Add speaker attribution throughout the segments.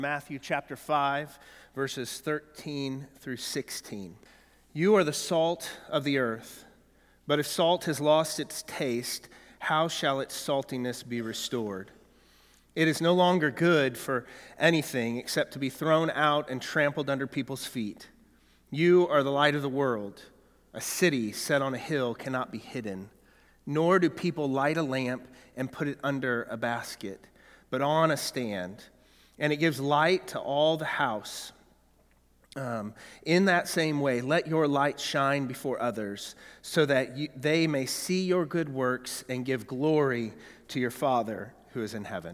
Speaker 1: Matthew chapter 5, verses 13 through 16. You are the salt of the earth, but if salt has lost its taste, how shall its saltiness be restored? It is no longer good for anything except to be thrown out and trampled under people's feet. You are the light of the world. A city set on a hill cannot be hidden, nor do people light a lamp and put it under a basket, but on a stand, and it gives light to all the house. In that same way, let your light shine before others, so that they may see your good works and give glory to your Father who is in heaven.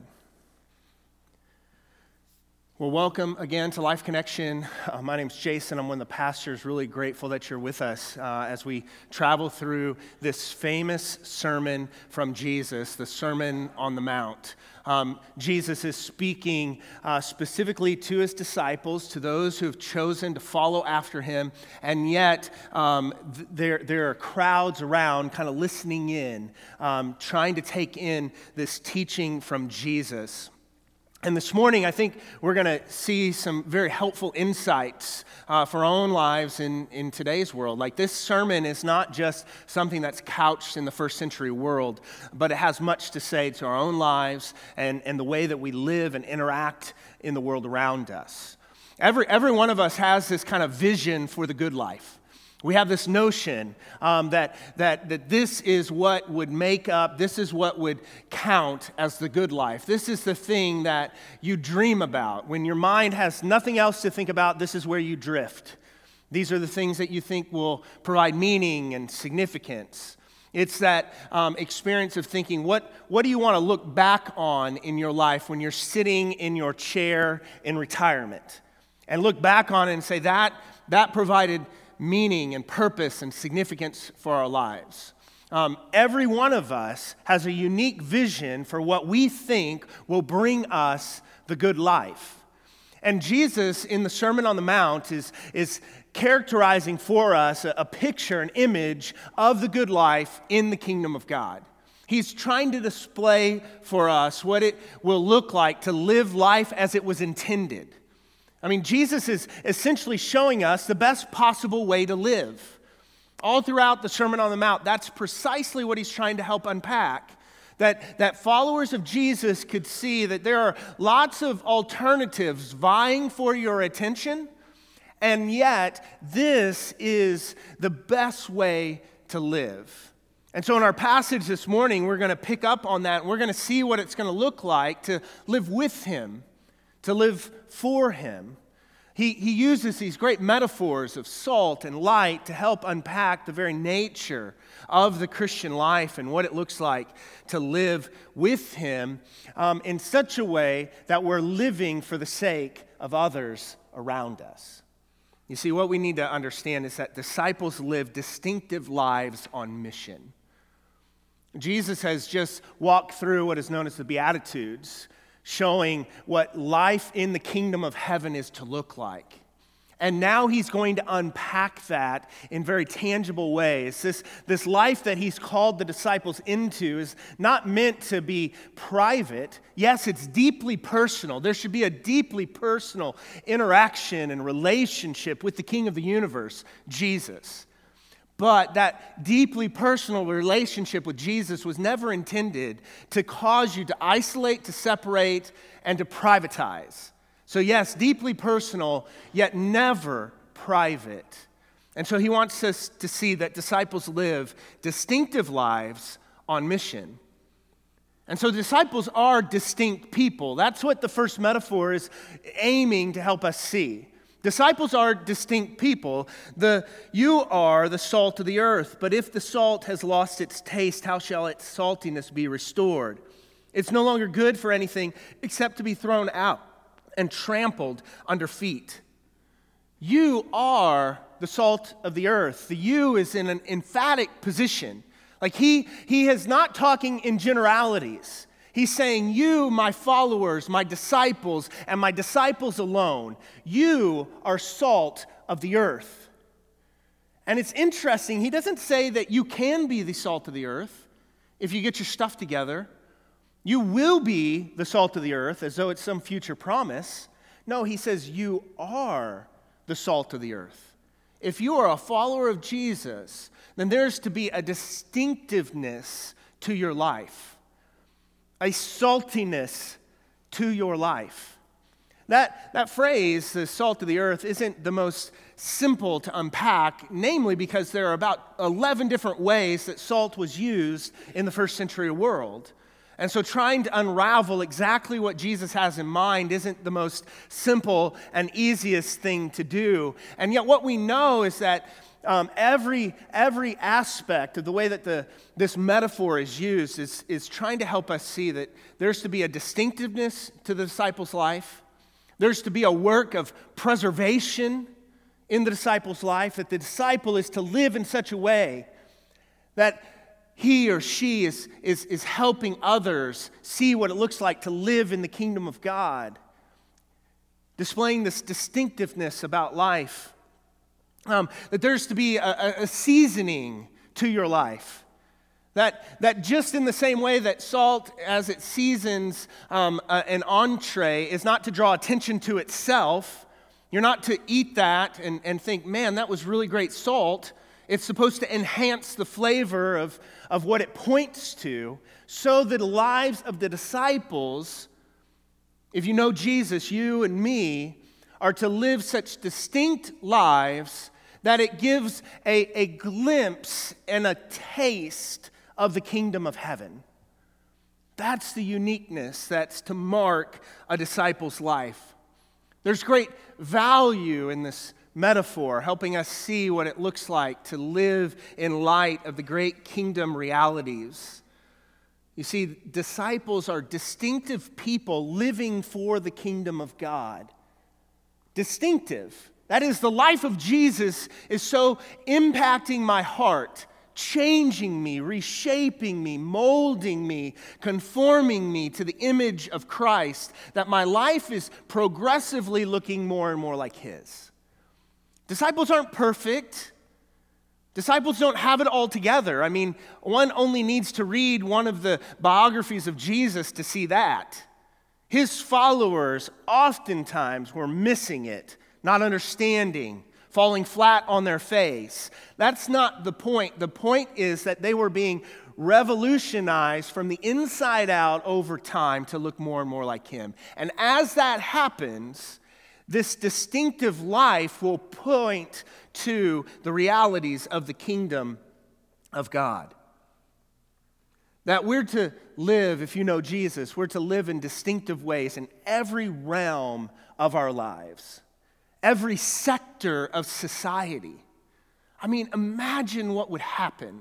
Speaker 1: Well, welcome again to Life Connection. My name's Jason. I'm one of the pastors. Really grateful that you're with us as we travel through this famous sermon from Jesus, the Sermon on the Mount. Jesus is speaking specifically to his disciples, to those who have chosen to follow after him, and yet there are crowds around kind of listening in, trying to take in this teaching from Jesus. And this morning, I think we're going to see some very helpful insights for our own lives in today's world. Like, this sermon is not just something that's couched in the first century world, but it has much to say to our own lives and the way that we live and interact in the world around us. Every one of us has this kind of vision for the good life. We have this notion that this is what would make up, this is what would count as the good life. This is the thing that you dream about. When your mind has nothing else to think about, this is where you drift. These are the things that you think will provide meaning and significance. It's that experience of thinking, what do you want to look back on in your life when you're sitting in your chair in retirement? And look back on it and say, that provided meaning and purpose and significance for our lives. Every one of us has a unique vision for what we think will bring us the good life. And Jesus, in the Sermon on the Mount, is characterizing for us a picture, an image of the good life in the kingdom of God. He's trying to display for us what it will look like to live life as it was intended. I mean, Jesus is essentially showing us the best possible way to live. All throughout the Sermon on the Mount, that's precisely what he's trying to help unpack. That followers of Jesus could see that there are lots of alternatives vying for your attention, and yet this is the best way to live. And so in our passage this morning, we're going to pick up on that, and we're going to see what it's going to look like to live with him, to live for him. He uses these great metaphors of salt and light to help unpack the very nature of the Christian life and what it looks like to live with him in such a way that we're living for the sake of others around us. You see, what we need to understand is that disciples live distinctive lives on mission. Jesus has just walked through what is known as the Beatitudes, showing what life in the kingdom of heaven is to look like. And now he's going to unpack that in very tangible ways. This life that he's called the disciples into is not meant to be private. Yes, it's deeply personal. There should be a deeply personal interaction and relationship with the King of the universe, Jesus. But that deeply personal relationship with Jesus was never intended to cause you to isolate, to separate, and to privatize. So yes, deeply personal, yet never private. And so he wants us to see that disciples live distinctive lives on mission. And so disciples are distinct people. That's what the first metaphor is aiming to help us see. Disciples are distinct people. You are the salt of the earth, but if the salt has lost its taste, how shall its saltiness be restored? It's no longer good for anything except to be thrown out and trampled under feet. You are the salt of the earth. The you is in an emphatic position. Like he is not talking in generalities. He's saying, you, my followers, my disciples, and my disciples alone, you are salt of the earth. And it's interesting, he doesn't say that you can be the salt of the earth if you get your stuff together. You will be the salt of the earth, as though it's some future promise. No, he says you are the salt of the earth. If you are a follower of Jesus, then there's to be a distinctiveness to your life, a saltiness to your life. That phrase, the salt of the earth, isn't the most simple to unpack, namely because there are about 11 different ways that salt was used in the first century world. And so trying to unravel exactly what Jesus has in mind isn't the most simple and easiest thing to do. And yet what we know is that every aspect of the way that this metaphor is used is trying to help us see that there's to be a distinctiveness to the disciples' life. There's to be a work of preservation in the disciples' life, that the disciple is to live in such a way that he or she is helping others see what it looks like to live in the kingdom of God, displaying this distinctiveness about life. That there's to be a seasoning to your life. That just in the same way that salt, as it seasons an entree, is not to draw attention to itself. You're not to eat that and think, man, that was really great salt. It's supposed to enhance the flavor of what it points to, so that the lives of the disciples, if you know Jesus, you and me, are to live such distinct lives that it gives a glimpse and a taste of the kingdom of heaven. That's the uniqueness that's to mark a disciple's life. There's great value in this metaphor, helping us see what it looks like to live in light of the great kingdom realities. You see, disciples are distinctive people living for the kingdom of God. Distinctive. That is, the life of Jesus is so impacting my heart, changing me, reshaping me, molding me, conforming me to the image of Christ, that my life is progressively looking more and more like His. Disciples aren't perfect. Disciples don't have it all together. I mean, one only needs to read one of the biographies of Jesus to see that. His followers oftentimes were missing it, not understanding, falling flat on their face. That's not the point. The point is that they were being revolutionized from the inside out over time to look more and more like Him. And as that happens, this distinctive life will point to the realities of the kingdom of God. That we're to live, if you know Jesus, we're to live in distinctive ways in every realm of our lives, every sector of society. I mean, imagine what would happen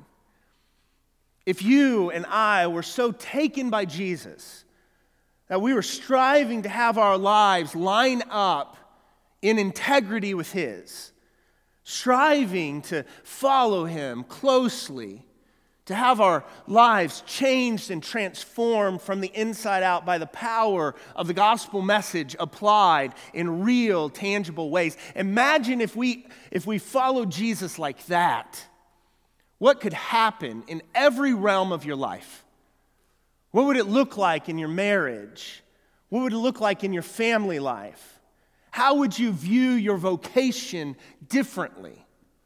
Speaker 1: if you and I were so taken by Jesus that we were striving to have our lives line up in integrity with His, striving to follow Him closely, to have our lives changed and transformed from the inside out by the power of the gospel message applied in real, tangible ways. Imagine if we followed Jesus like that. What could happen in every realm of your life? What would it look like in your marriage? What would it look like in your family life? How would you view your vocation differently?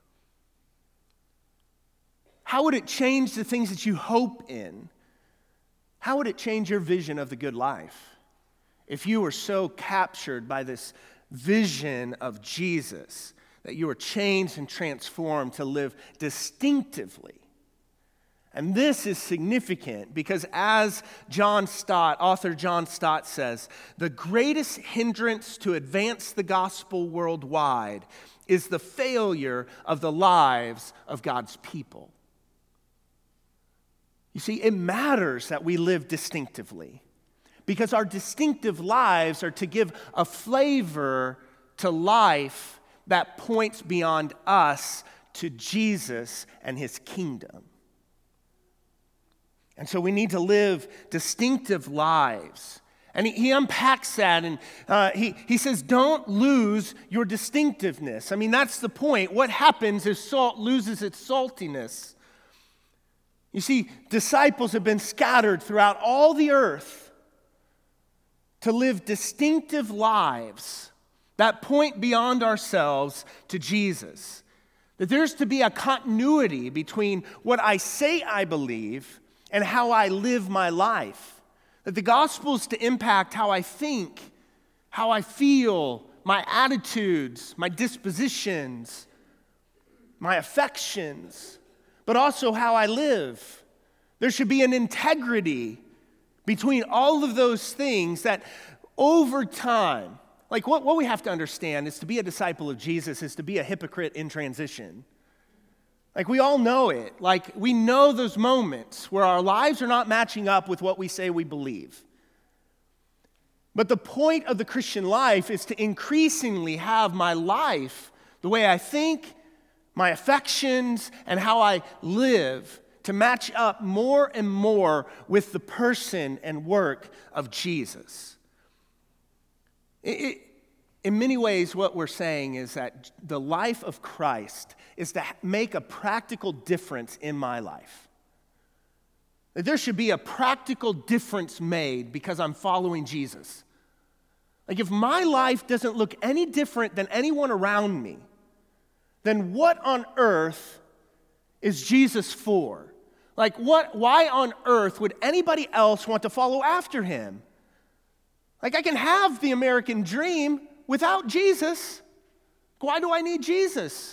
Speaker 1: How would it change the things that you hope in? How would it change your vision of the good life if you were so captured by this vision of Jesus that you were changed and transformed to live distinctively? And this is significant because, as author John Stott says, the greatest hindrance to advance the gospel worldwide is the failure of the lives of God's people. You see, it matters that we live distinctively because our distinctive lives are to give a flavor to life that points beyond us to Jesus and His kingdom. And so we need to live distinctive lives. And he unpacks that, and he says, don't lose your distinctiveness. I mean, that's the point. What happens if salt loses its saltiness? You see, disciples have been scattered throughout all the earth to live distinctive lives that point beyond ourselves to Jesus. That there's to be a continuity between what I say I believe and how I live my life. That the gospel is to impact how I think, how I feel, my attitudes, my dispositions, my affections, but also how I live. There should be an integrity between all of those things that over time, like what we have to understand is to be a disciple of Jesus is to be a hypocrite in transition. Like we all know it. Like we know those moments where our lives are not matching up with what we say we believe. But the point of the Christian life is to increasingly have my life, the way I think, my affections, and how I live to match up more and more with the person and work of Jesus. In many ways, what we're saying is that the life of Christ is to make a practical difference in my life. That there should be a practical difference made because I'm following Jesus. Like if my life doesn't look any different than anyone around me, then what on earth is Jesus for? Like why on earth would anybody else want to follow after him? Like I can have the American dream without Jesus. Why do I need Jesus?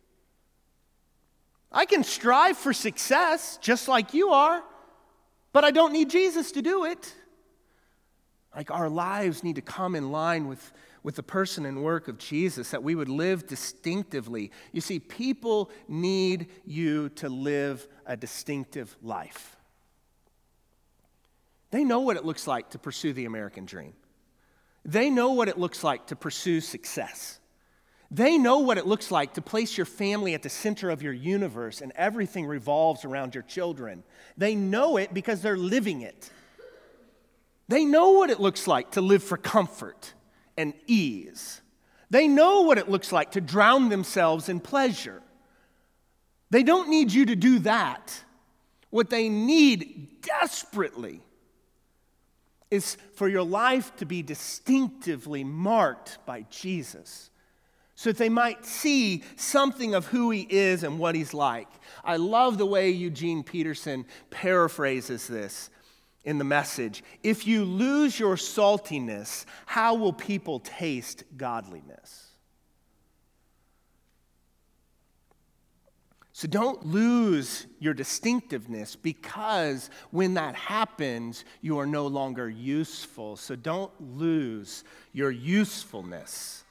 Speaker 1: I can strive for success just like you are, but I don't need Jesus to do it. Like our lives need to come in line with the person and work of Jesus, that we would live distinctively. You see, people need you to live a distinctive life. They know what it looks like to pursue the American dream. They know what it looks like to pursue success. They know what it looks like to place your family at the center of your universe and everything revolves around your children. They know it because they're living it. They know what it looks like to live for comfort and ease. They know what it looks like to drown themselves in pleasure. They don't need you to do that. What they need desperately is for your life to be distinctively marked by Jesus, so that they might see something of who he is and what he's like. I love the way Eugene Peterson paraphrases this in the Message. If you lose your saltiness, how will people taste godliness? So don't lose your distinctiveness, because when that happens, you are no longer useful. So don't lose your usefulness.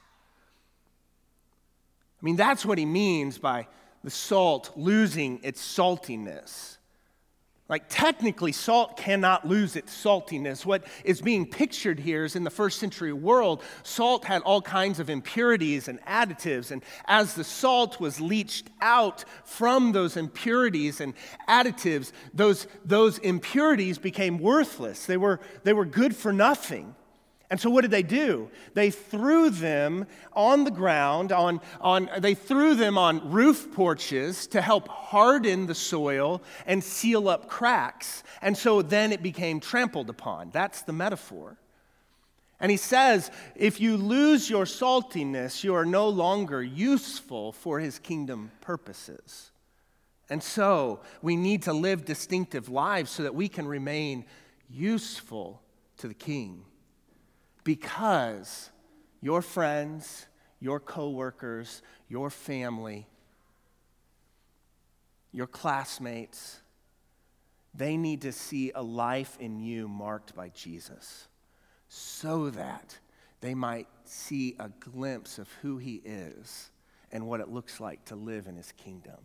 Speaker 1: I mean, that's what he means by the salt losing its saltiness. Like technically, salt cannot lose its saltiness. What is being pictured here is in the first century world, salt had all kinds of impurities and additives. And as the salt was leached out from those impurities and additives, those impurities became worthless. They were good for nothing. And so what did they do? They threw them on the ground, they threw them on roof porches to help harden the soil and seal up cracks. And so then it became trampled upon. That's the metaphor. And he says, if you lose your saltiness, you are no longer useful for his kingdom purposes. And so we need to live distinctive lives so that we can remain useful to the King. Because your friends, your coworkers, your family, your classmates, they need to see a life in you marked by Jesus, so that they might see a glimpse of who he is and what it looks like to live in his kingdom.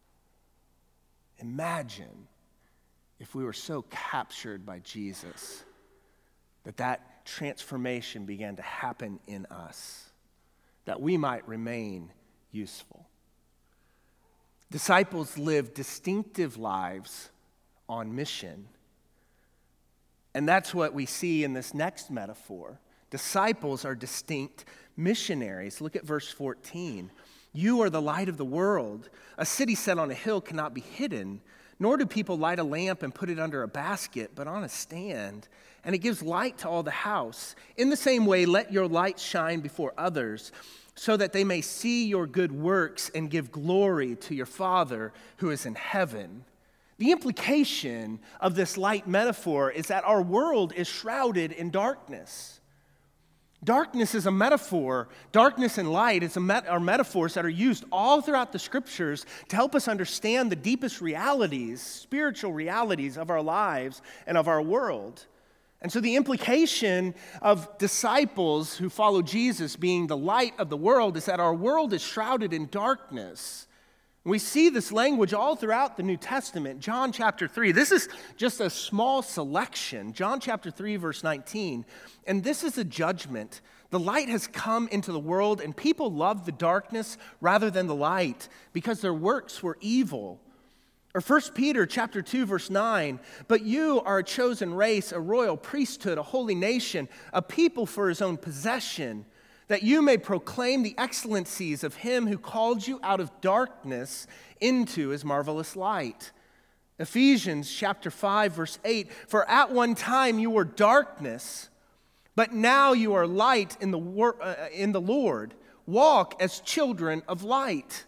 Speaker 1: Imagine if we were so captured by Jesus that transformation began to happen in us, that we might remain useful. Disciples live distinctive lives on mission. And that's what we see in this next metaphor. Disciples are distinct missionaries. Look at verse 14. You are the light of the world. A city set on a hill cannot be hidden, Nor do people light a lamp and put it under a basket, but on a stand, and it gives light to all the house. In the same way, let your light shine before others, so that they may see your good works and give glory to your Father who is in heaven." The implication of this light metaphor is that our world is shrouded in darkness. Darkness is a metaphor. Darkness and light are metaphors that are used all throughout the scriptures to help us understand the deepest realities, spiritual realities of our lives and of our world. And so the implication of disciples who follow Jesus being the light of the world is that our world is shrouded in darkness. We see this language all throughout the New Testament. John chapter 3, this is just a small selection. John chapter 3, verse 19. "And this is a judgment. The light has come into the world, and people love the darkness rather than the light, because their works were evil." Or 1 Peter chapter 2, verse 9. "But you are a chosen race, a royal priesthood, a holy nation, a people for his own possession, that you may proclaim the excellencies of him who called you out of darkness into his marvelous light." Ephesians chapter 5, verse 8, "For at one time you were darkness, but now you are light in the Lord. Walk as children of light."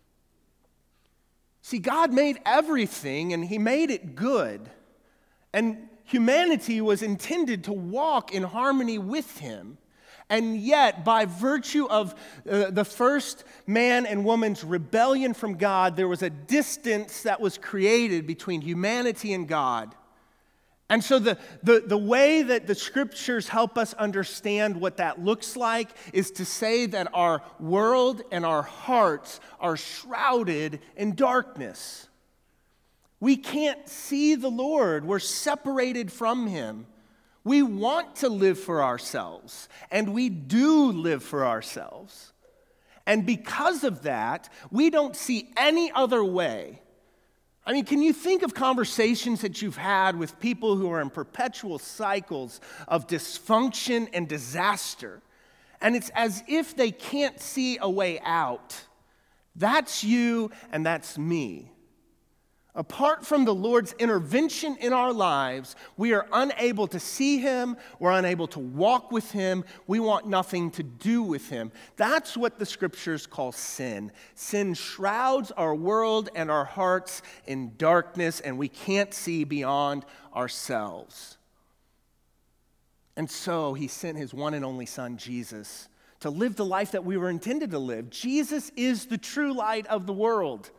Speaker 1: See, God made everything, and he made it good. And humanity was intended to walk in harmony with him. And yet, by virtue of the first man and woman's rebellion from God, there was a distance that was created between humanity and God. And so the way that the scriptures help us understand what that looks like is to say that our world and our hearts are shrouded in darkness. We can't see the Lord. We're separated from him. We want to live for ourselves, and we do live for ourselves. And because of that, we don't see any other way. I mean, can you think of conversations that you've had with people who are in perpetual cycles of dysfunction and disaster, and it's as if they can't see a way out? That's you, and that's me. Apart from the Lord's intervention in our lives, we are unable to see him, we're unable to walk with him, we want nothing to do with him. That's what the scriptures call sin. Sin shrouds our world and our hearts in darkness, and we can't see beyond ourselves. And so he sent his one and only Son, Jesus, to live the life that we were intended to live. Jesus is the true light of the world.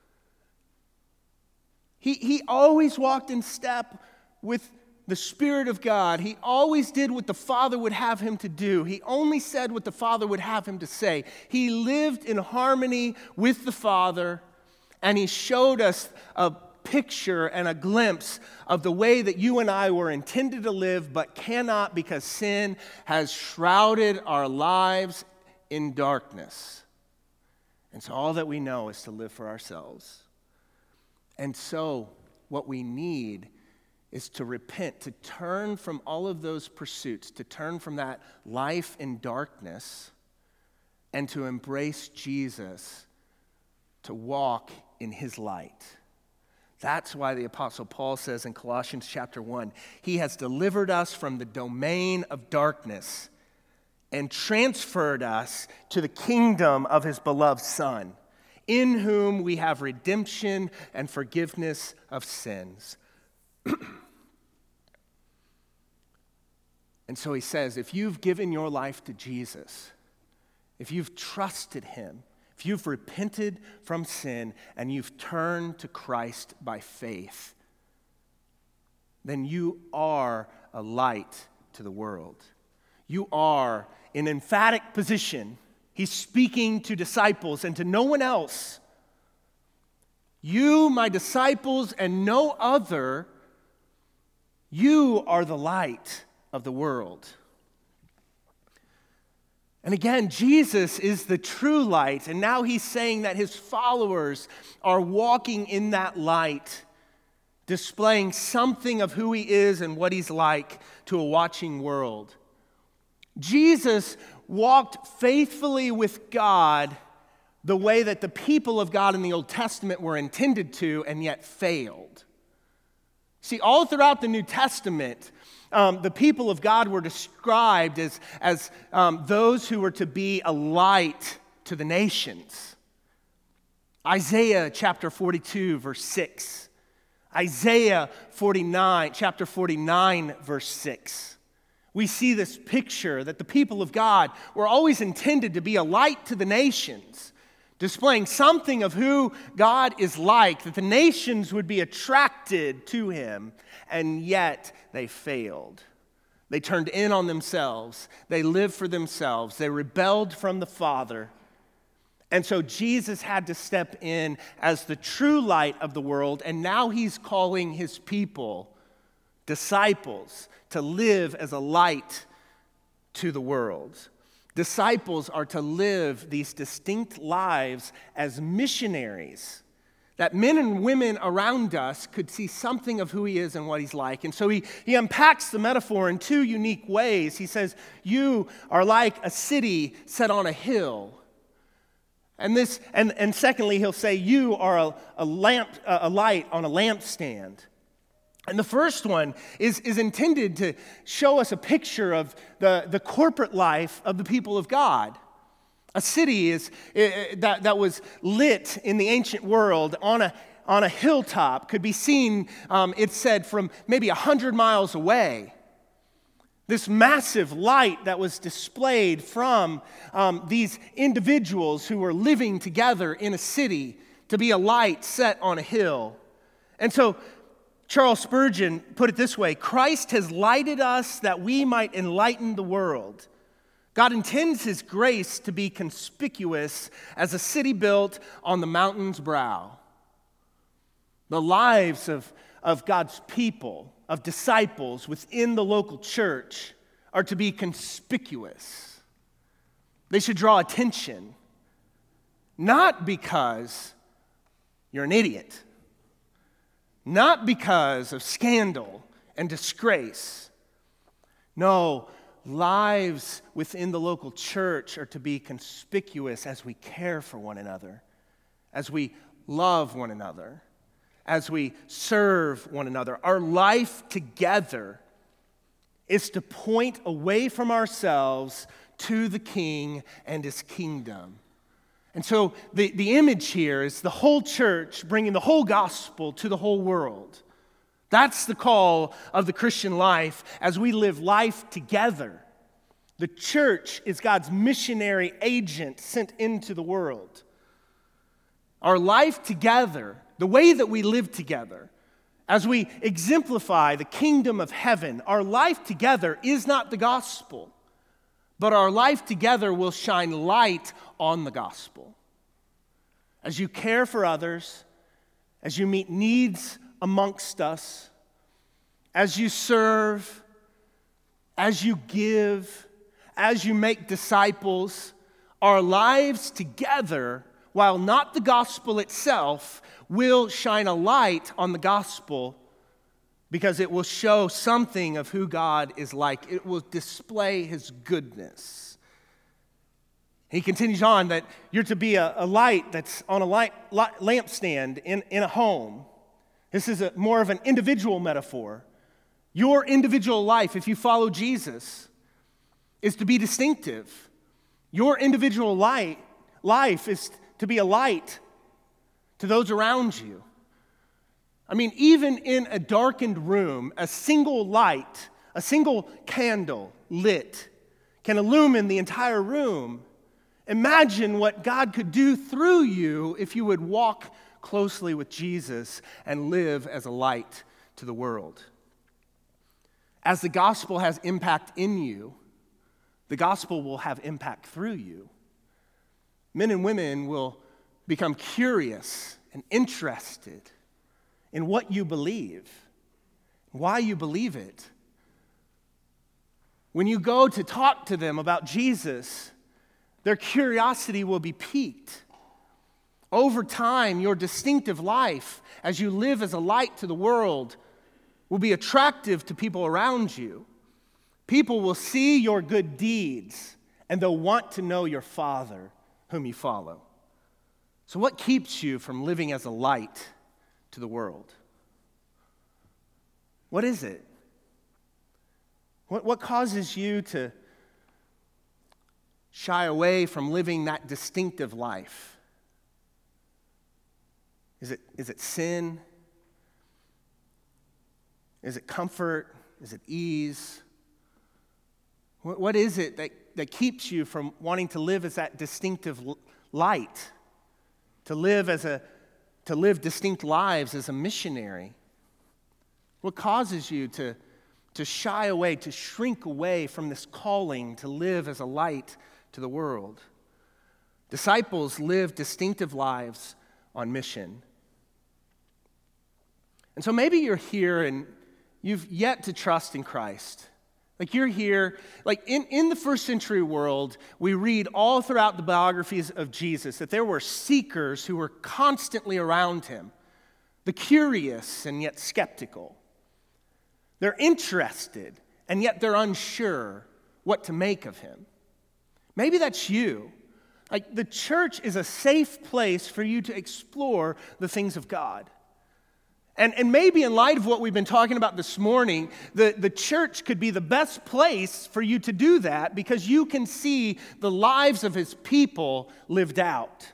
Speaker 1: He always walked in step with the Spirit of God. He always did what the Father would have him to do. He only said what the Father would have him to say. He lived in harmony with the Father, and he showed us a picture and a glimpse of the way that you and I were intended to live, but cannot because sin has shrouded our lives in darkness. And so all that we know is to live for ourselves. And so what we need is to repent, to turn from all of those pursuits, to turn from that life in darkness, and to embrace Jesus, to walk in his light. That's why the Apostle Paul says in Colossians chapter 1, he has delivered us from the domain of darkness and transferred us to the kingdom of his beloved Son, in whom we have redemption and forgiveness of sins. And so he says, if you've given your life to Jesus, if you've trusted him, if you've repented from sin and you've turned to Christ by faith, then you are a light to the world. You are in emphatic position. He's speaking to disciples and to no one else. You, my disciples, and no other, you are the light of the world. And again, Jesus is the true light, and now he's saying that his followers are walking in that light, displaying something of who he is and what he's like to a watching world. Jesus walked faithfully with God the way that the people of God in the Old Testament were intended to and yet failed. See, all throughout the New Testament, the people of God were described as those who were to be a light to the nations. Isaiah chapter 42, verse 6. Isaiah chapter 49, verse 6. We see this picture that the people of God were always intended to be a light to the nations, displaying something of who God is like, that the nations would be attracted to him, and yet they failed. They turned in on themselves. They lived for themselves. They rebelled from the Father. And so Jesus had to step in as the true light of the world, and now he's calling his people, disciples, to live as a light to the world. Disciples are to live these distinct lives as missionaries, that men and women around us could see something of who he is and what he's like. And so he unpacks the metaphor in two unique ways. He says, you are like a city set on a hill. And secondly, he'll say, you are a light on a lampstand. And the first one is intended to show us a picture of the corporate life of the people of God. A city that was lit in the ancient world on a hilltop could be seen, it said, from maybe 100 miles away. This massive light that was displayed from these individuals who were living together in a city to be a light set on a hill. And so Charles Spurgeon put it this way: Christ has lighted us that we might enlighten the world. God intends his grace to be conspicuous as a city built on the mountain's brow. The lives of God's people, of disciples within the local church, are to be conspicuous. They should draw attention, not because you're an idiot, not because of scandal and disgrace. No, lives within the local church are to be conspicuous as we care for one another, as we love one another, as we serve one another. Our life together is to point away from ourselves to the King and his kingdom. And so the image here is the whole church bringing the whole gospel to the whole world. That's the call of the Christian life as we live life together. The church is God's missionary agent sent into the world. Our life together, the way that we live together, as we exemplify the kingdom of heaven, our life together is not the gospel, but our life together will shine light on the gospel. As you care for others, as you meet needs amongst us, as you serve, as you give, as you make disciples, our lives together, while not the gospel itself, will shine a light on the gospel because it will show something of who God is like. It will display his goodness. He continues on that you're to be a light that's on a lampstand in a home. This is more of an individual metaphor. Your individual life, if you follow Jesus, is to be distinctive. Your individual life is to be a light to those around you. I mean, even in a darkened room, a single light, a single candle lit can illumine the entire room. Imagine what God could do through you if you would walk closely with Jesus and live as a light to the world. As the gospel has impact in you, the gospel will have impact through you. Men and women will become curious and interested in what you believe, why you believe it. When you go to talk to them about Jesus, their curiosity will be piqued. Over time, your distinctive life, as you live as a light to the world, will be attractive to people around you. People will see your good deeds, and they'll want to know your Father whom you follow. So what keeps you from living as a light to the world? What is it? What causes you to shy away from living that distinctive life? Is it sin? Is it comfort? Is it ease? What is it that keeps you from wanting to live as that distinctive light? To live distinct lives as a missionary? What causes you to shy away, to shrink away from this calling to live as a light to the world? Disciples live distinctive lives on mission. And so maybe you're here and you've yet to trust in Christ. Like you're here, like in the first century world, we read all throughout the biographies of Jesus that there were seekers who were constantly around him, the curious and yet skeptical. They're interested and yet they're unsure what to make of him. Maybe that's you. Like the church is a safe place for you to explore the things of God. And maybe in light of what we've been talking about this morning, the church could be the best place for you to do that because you can see the lives of his people lived out.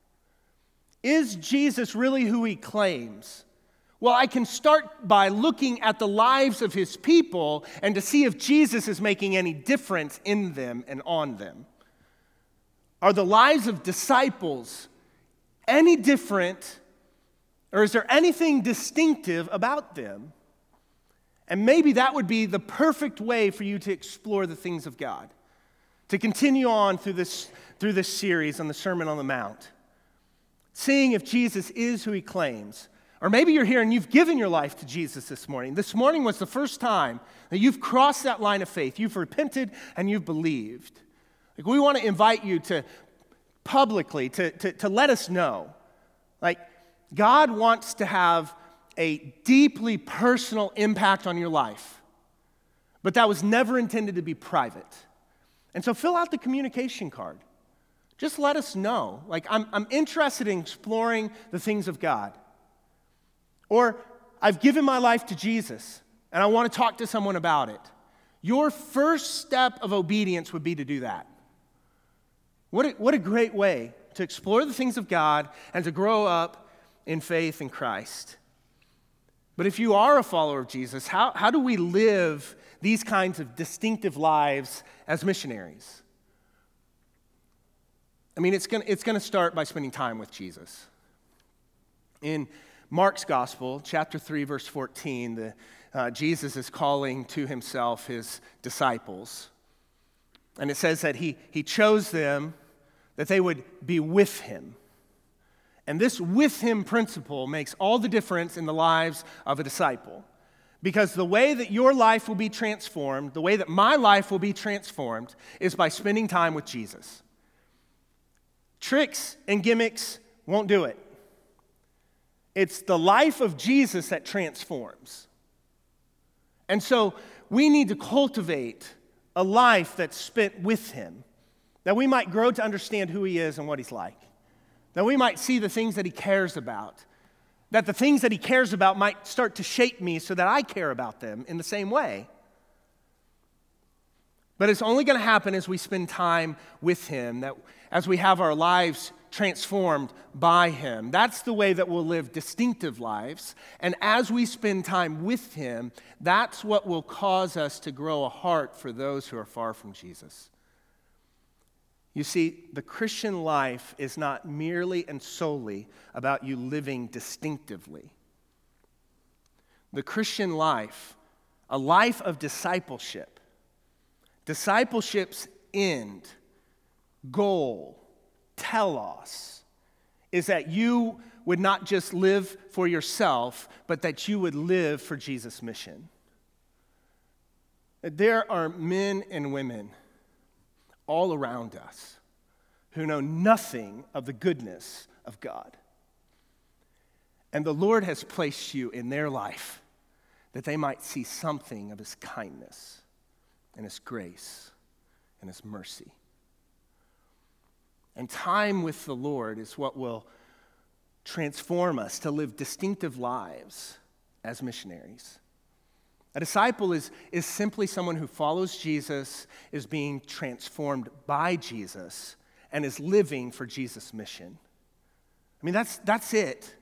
Speaker 1: Is Jesus really who he claims? Well, I can start by looking at the lives of his people and to see if Jesus is making any difference in them and on them. Are the lives of disciples any different? Or is there anything distinctive about them? And maybe that would be the perfect way for you to explore the things of God, to continue on through this series on the Sermon on the Mount, seeing if Jesus is who he claims. Or maybe you're here and you've given your life to Jesus this morning. This morning was the first time that you've crossed that line of faith. You've repented and you've believed. Like we want to invite you to publicly to let us know. Like, God wants to have a deeply personal impact on your life, but that was never intended to be private. And so fill out the communication card. Just let us know. Like, I'm interested in exploring the things of God. Or, I've given my life to Jesus, and I want to talk to someone about it. Your first step of obedience would be to do that. What a great way to explore the things of God and to grow up in faith in Christ. But if you are a follower of Jesus, how do we live these kinds of distinctive lives as missionaries? I mean, it's going to start by spending time with Jesus. In Mark's Gospel, chapter 3, verse 14, Jesus is calling to himself his disciples. And it says that he chose them that they would be with him. And this with him principle makes all the difference in the lives of a disciple. Because the way that your life will be transformed, the way that my life will be transformed, is by spending time with Jesus. Tricks and gimmicks won't do it. It's the life of Jesus that transforms. And so we need to cultivate a life that's spent with him, that we might grow to understand who he is and what he's like. That we might see the things that he cares about. That the things that he cares about might start to shape me so that I care about them in the same way. But it's only going to happen as we spend time with him, that as we have our lives transformed by him. That's the way that we'll live distinctive lives. And as we spend time with him, that's what will cause us to grow a heart for those who are far from Jesus. You see, the Christian life is not merely and solely about you living distinctively. The Christian life, a life of discipleship, discipleship's end, goal, telos, is that you would not just live for yourself, but that you would live for Jesus' mission. There are men and women all around us who know nothing of the goodness of God. And the Lord has placed you in their life that they might see something of his kindness and his grace and his mercy. And time with the Lord is what will transform us to live distinctive lives as missionaries. A disciple is simply someone who follows Jesus, is being transformed by Jesus, and is living for Jesus' mission. I mean, that's it.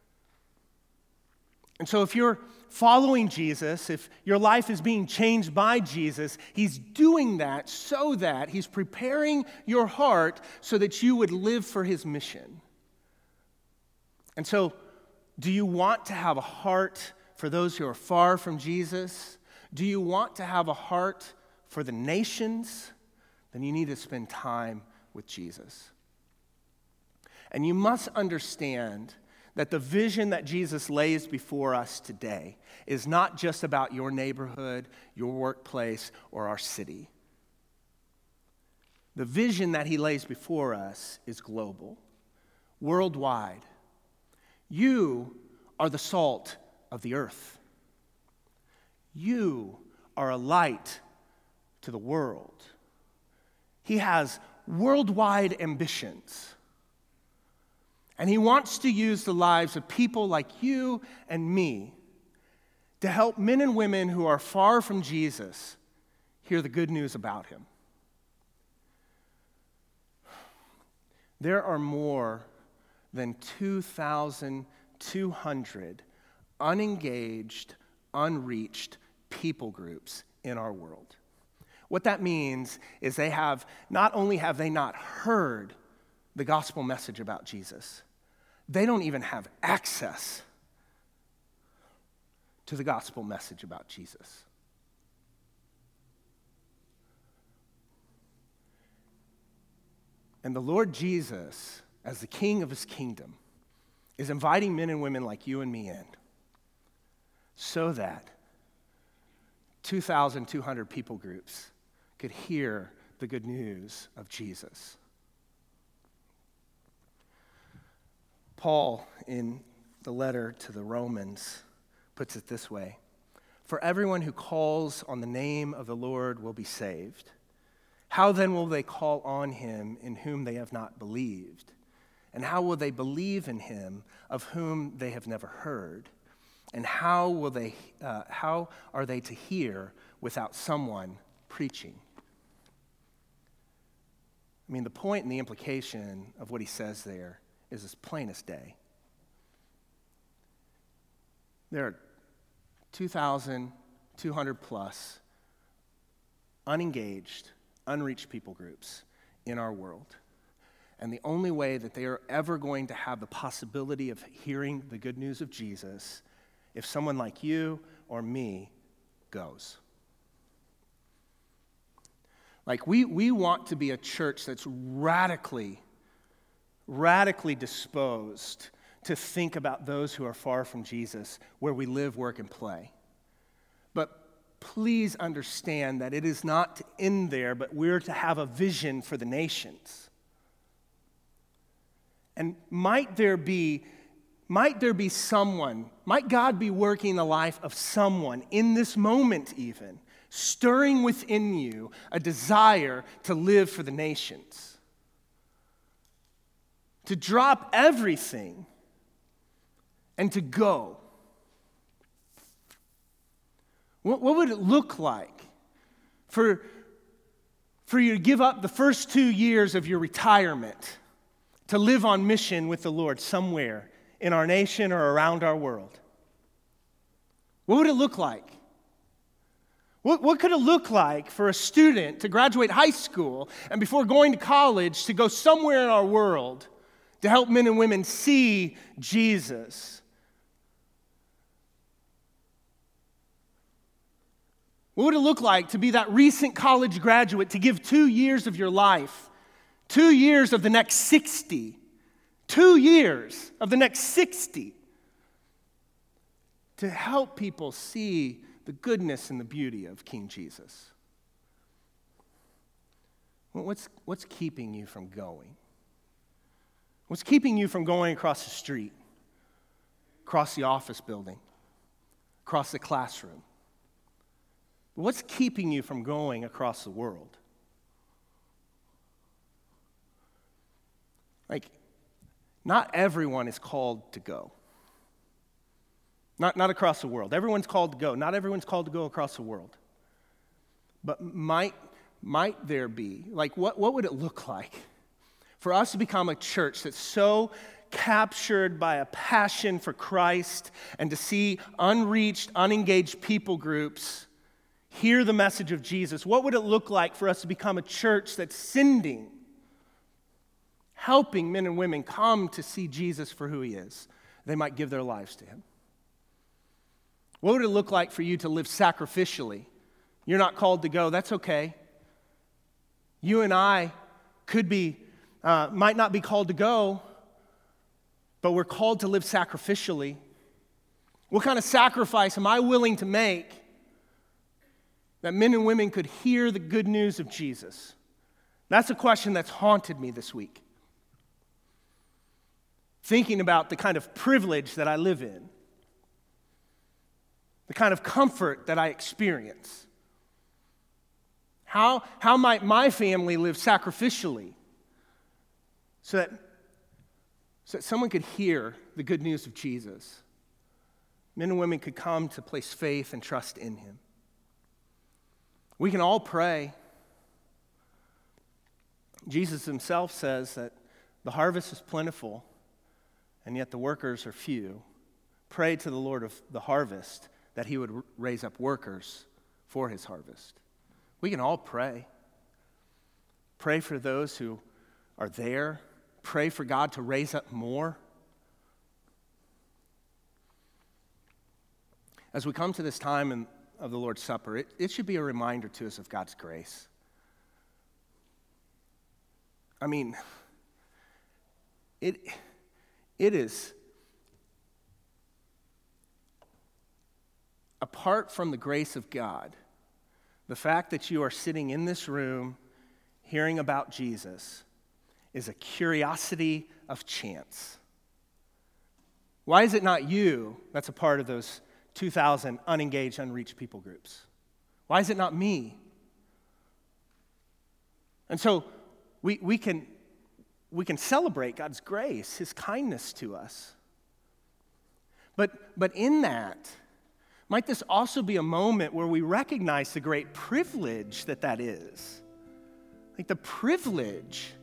Speaker 1: And so if you're following Jesus, if your life is being changed by Jesus, he's doing that so that he's preparing your heart so that you would live for his mission. And so, do you want to have a heart for those who are far from Jesus? Do you want to have a heart for the nations? Then you need to spend time with Jesus. And you must understand that the vision that Jesus lays before us today is not just about your neighborhood, your workplace, or our city. The vision that he lays before us is global, worldwide. You are the salt of the earth. You are a light to the world. He has worldwide ambitions. And he wants to use the lives of people like you and me to help men and women who are far from Jesus hear the good news about him. There are more than 2,200 unengaged, unreached people groups in our world. What that means is not only have they not heard the gospel message about Jesus, they don't even have access to the gospel message about Jesus. And the Lord Jesus, as the King of his kingdom, is inviting men and women like you and me in so that 2,200 people groups could hear the good news of Jesus. Paul, in the letter to the Romans, puts it this way: "For everyone who calls on the name of the Lord will be saved. How then will they call on him in whom they have not believed? And how will they believe in him of whom they have never heard? And how are they to hear without someone preaching?" I mean, the point and the implication of what he says there is as plain as day. There are 2,200 plus unengaged, unreached people groups in our world. And the only way that they are ever going to have the possibility of hearing the good news of Jesus if someone like you or me goes. Like, we want to be a church that's radically disposed to think about those who are far from Jesus, where we live, work, and play. But please understand that it is not to end there, but we're to have a vision for the nations. And might God be working the life of someone in this moment even, stirring within you a desire to live for the nations, to drop everything and to go. What would it look like for you to give up the first 2 years of your retirement to live on mission with the Lord somewhere in our nation or around our world? What would it look like? What could it look like for a student to graduate high school and before going to college to go somewhere in our world to help men and women see Jesus? What would it look like to be that recent college graduate to give 2 years of your life, 2 years of the next 60, 2 years of the next 60, to help people see the goodness and the beauty of King Jesus? What's keeping you from going? What's keeping you from going across the street, across the office building, across the classroom? What's keeping you from going across the world? Like, Not everyone is called to go. Not across the world. Everyone's called to go. Not everyone's called to go across the world. But might there be, like what would it look like for us to become a church that's so captured by a passion for Christ and to see unreached, unengaged people groups hear the message of Jesus? What would it look like for us to become a church that's sending, helping men and women come to see Jesus for who he is? They might give their lives to him. What would it look like for you to live sacrificially? You're not called to go. That's okay. You and I might not be called to go, but we're called to live sacrificially. What kind of sacrifice am I willing to make that men and women could hear the good news of Jesus? That's a question that's haunted me this week. Thinking about the kind of privilege that I live in, the kind of comfort that I experience. How might my family live sacrificially so that someone could hear the good news of Jesus? Men and women could come to place faith and trust in him. We can all pray. Jesus himself says that the harvest is plentiful, and yet the workers are few. Pray to the Lord of the harvest that he would raise up workers for his harvest. We can all pray. Pray for those who are there. Pray for God to raise up more. As we come to this time of the Lord's Supper, it should be a reminder to us of God's grace. I mean, it is, apart from the grace of God, the fact that you are sitting in this room hearing about Jesus is a curiosity of chance. Why is it not you that's a part of those 2,000 unengaged, unreached people groups? Why is it not me? And so we can celebrate God's grace, his kindness to us. But in that, might this also be a moment where we recognize the great privilege that is? Like the privilege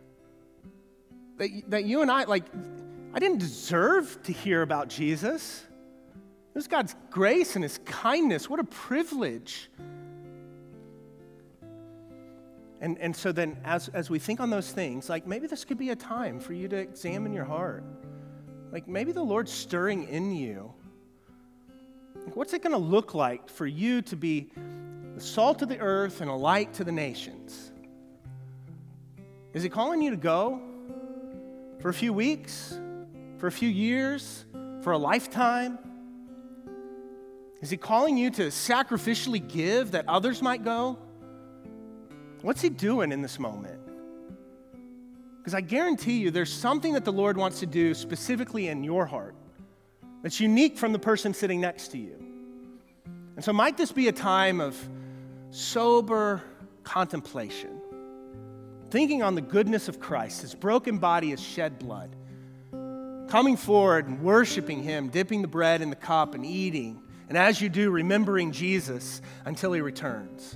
Speaker 1: that you and I didn't deserve to hear about Jesus. It was God's grace and his kindness. What a privilege. And so then as we think on those things, like maybe this could be a time for you to examine your heart. Like maybe the Lord's stirring in you. What's it going to look like for you to be the salt of the earth and a light to the nations? Is he calling you to go for a few weeks, for a few years, for a lifetime? Is he calling you to sacrificially give that others might go? What's he doing in this moment? Because I guarantee you there's something that the Lord wants to do specifically in your heart that's unique from the person sitting next to you. And so might this be a time of sober contemplation, thinking on the goodness of Christ, his broken body, his shed blood, coming forward and worshiping him, dipping the bread in the cup and eating, and as you do, remembering Jesus until he returns.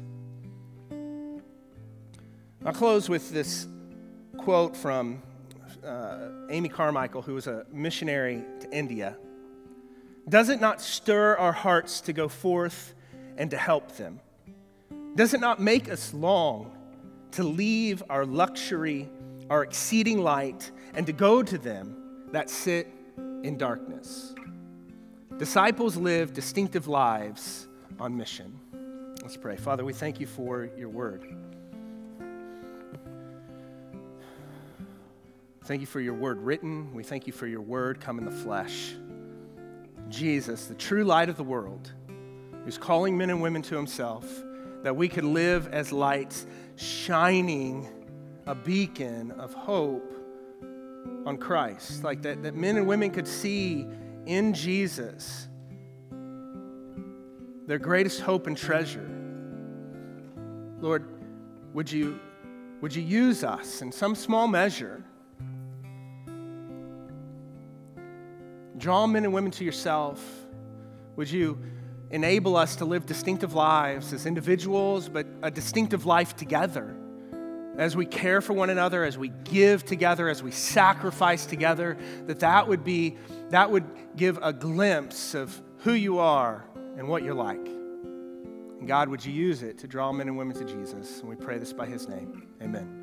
Speaker 1: I'll close with this quote from Amy Carmichael, who was a missionary to India. Does it not stir our hearts to go forth and to help them? Does it not make us long to leave our luxury, our exceeding light, and to go to them that sit in darkness? Disciples live distinctive lives on mission. Let's pray. Father, we thank you for your word. Thank you for your word written. We thank you for your word come in the flesh. Jesus, the true light of the world, who's calling men and women to himself, that we could live as lights, shining a beacon of hope on Christ, like that men and women could see in Jesus their greatest hope and treasure. Lord, would you use us in some small measure draw men and women to yourself. Would you enable us to live distinctive lives as individuals, but a distinctive life together as we care for one another, as we give together, as we sacrifice together, that would give a glimpse of who you are and what you're like. And God, would you use it to draw men and women to Jesus? And we pray this by his name. Amen.